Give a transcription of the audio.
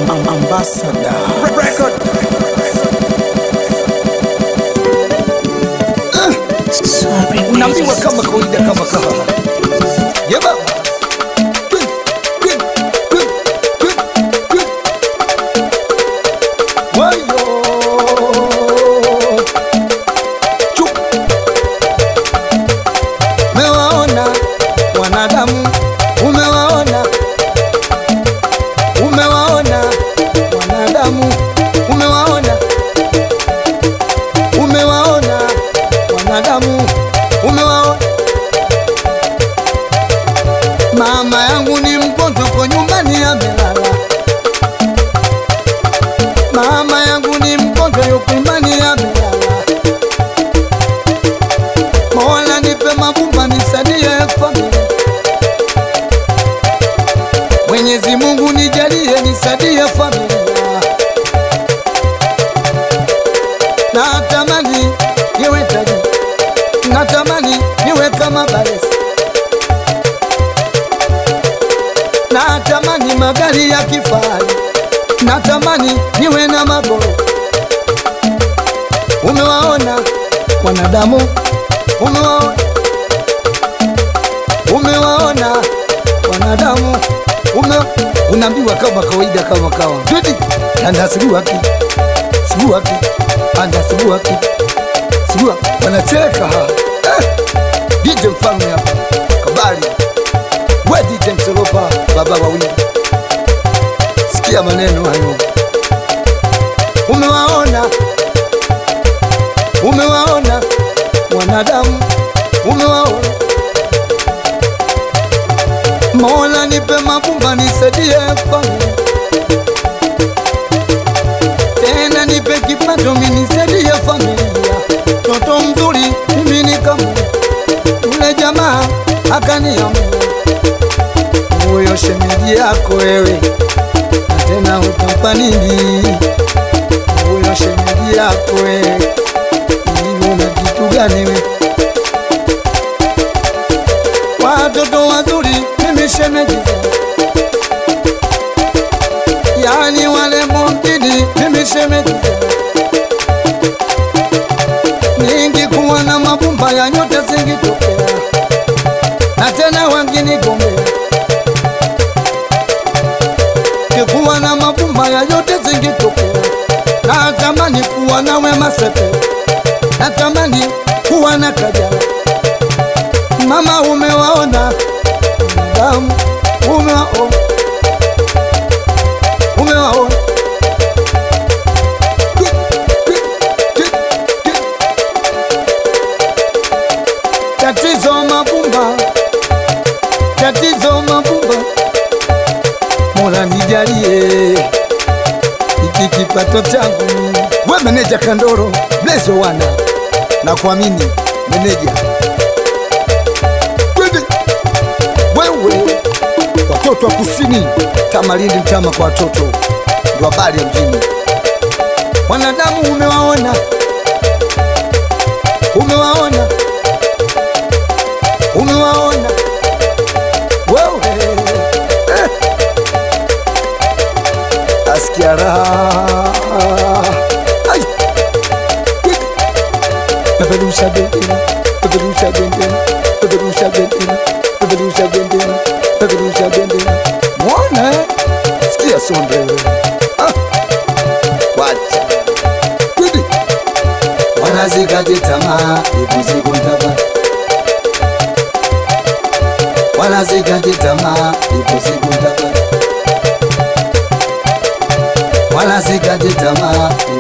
Ambassador record. Unaambiwa kama kawaida kama kawa. Yeba. Wayo. Chup. Mewaona wanadamu, umewaona wanadamu, umewaona wanadamu, umewaona. Mama yangu ni mgonjwa kwa nyumbani amelala. Mama yangu ni mgonjwa yuko nyumbani amelala. Mola nipe mabumba nisaidie familia. Mwenyezi Mungu nijalie nisaidie familia. Natamani niwe tajiri, natamani niwe kama Balesi, natamani magari ya kifahari, natamani niwe na magorofa. Umewaona wanadamu, umewaona wanadamu, unaambiwa kama kawaida kama kawa. Twidi anda sibu haki anda sibu haki wanacheka DJ Mfalme hapa Kabali, we DJ Msolopa baba wawili, sikia maneno hayo. Umewaona wanadamu, umewaona. Mola nipe mabumba nisaidie familia. Tena nipe kipato mimi nisaidie familia. Toto mzuri mimi ni kama ule jamaa akaniambia, huyo shemeji yako wewe na tena utampa nini? Huyo shemeji yako wewe ni una kitu gani wewe? Watoto wazuri mimi shemeji, yani wale mongini mimi shemeji. Ningekuwa na mabumba ya nyote singitokea, na tena wanginigombea. Ningekuwa na mabumba ya nyote singitokea. Natamani kuwa na Wema Sepetu, natamani kuwa na Kajala. Mama umewaona wanadamu, umewaona tatizo mabumba. Mola nijalie iki kipato changu. We meneja Kandoro Blezo wana na kuamini meneja wewe. Watoto wa kusini Tamalindi Mtama kwa watoto ndio habari ya mjini. Wanadamu umewaona wewe. Asikia raha. Peperusha bendera, peperusha bendera, peperusha bendera, peperusha bendera, peperusha bendera. Mwana sikia sonde wewe. Wacha Twidi wanazikate tamaa ipuzikundaba, wanazikate tamaa ipuzikundaba, wanazikate tamaa